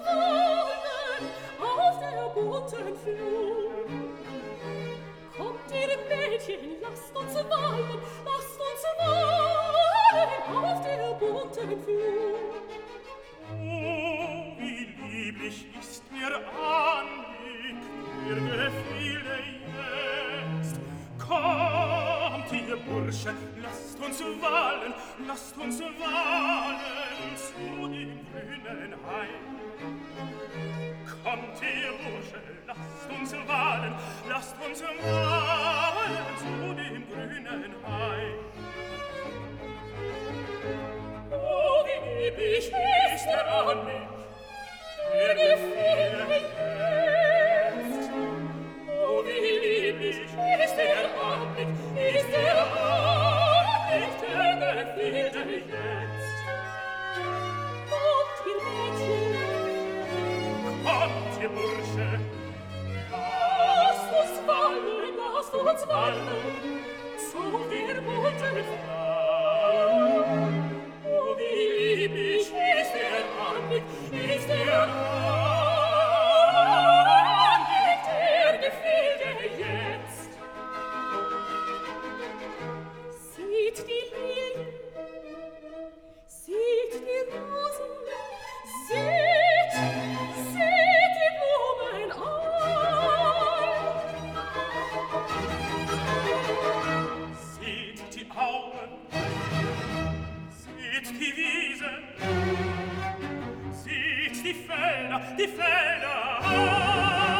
Wallen auf der bunten Flur. Kommt ihr Mädchen, lasst uns wallen auf der bunten Flur. Oh, wie lieblich ist mir Anblick, mir gefiele jetzt. Kommt ihr Bursche, lasst uns wallen zu dem grünen Hain. Kommt ihr Bursche, lasst uns wallen zu dem grünen Hain. Oh, wie lieblich ist der Anblick, der gefiele jetzt. Oh, wie lieblich ist der Anblick, der gefiele jetzt. Kommt ihr Mädchen, Kommt ihr Bursche, lasst uns wallen zu der bunten Flur. oh, wie lieblich ist der Anblick, der gefiele jetzt. Seht die Lilien, seht die Rosen, seht die Blumen all. Seht die Auen, seht die Wiesen, seht die Felder all.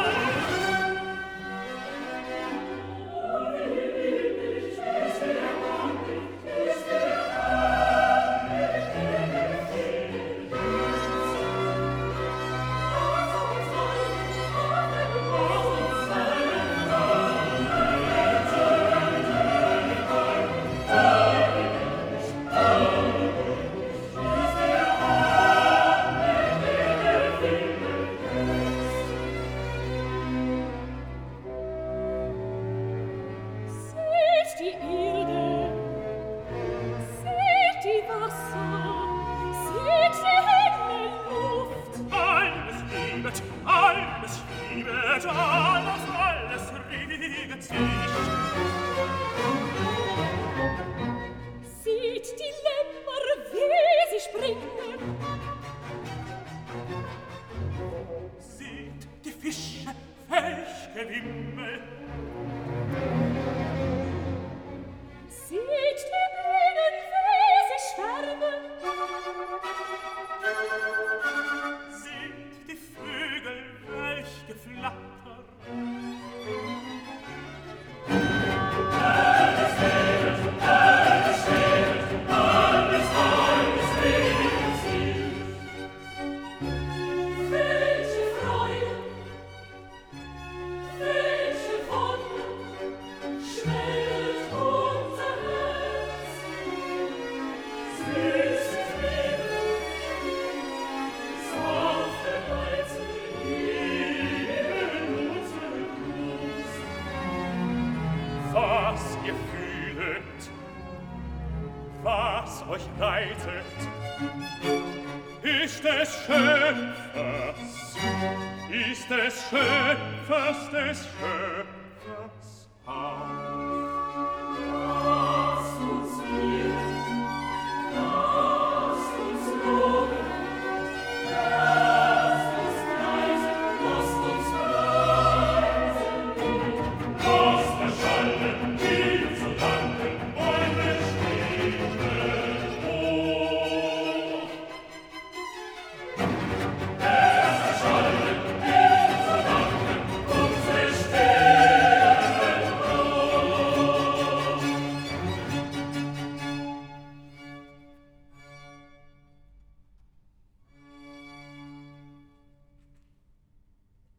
Seht die Erde, seht die Wasser, seht die helle Luft. Alles liebet, alles reget sich. Seht die Lämmer, wie sie springen. Seht die Fische, welch Gewimmel. Seht die Bienen, wie sie schwärmen. Seht die Vögel, welch Geflatter. Welche Freude, welche Wonne schwellt unser Herz. Süßes Leben, sanfte Reize, lieben unsere Brust. Was ihr fühlet, was euch reitet, ist des Schöpfers des Schöpfers Hand.